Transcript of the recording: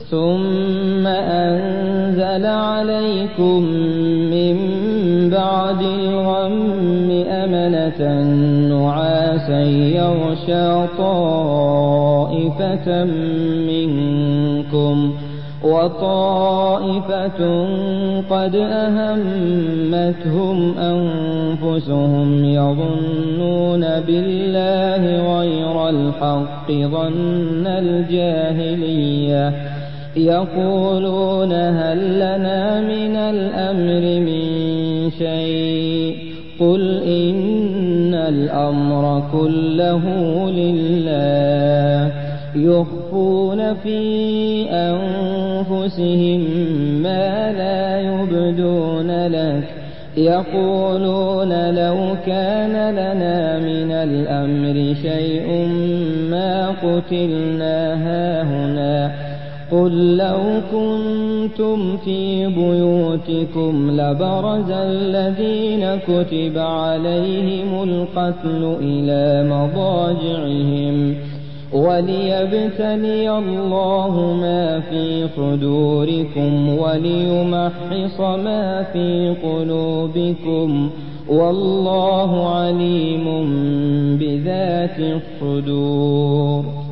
ثم أنزل عليكم من بعد الغم أمنة نعاسا يغشى طائفة منكم وطائفة قد أهمتهم أنفسهم يظنون بالله غير الحق ظن الجاهلية يقولون هل لنا من الأمر من شيء قل إن الأمر كله لله يخفون في أنفسهم ما لا يبدون لك يقولون لو كان لنا من الأمر شيء ما قتلنا هاهنا قل لو كنتم في بيوتكم لبرز الذين كتب عليهم القتل إلى مضاجعهم وليبتلي الله ما في صدوركم وليمحص ما في قلوبكم والله عليم بذات الصدور.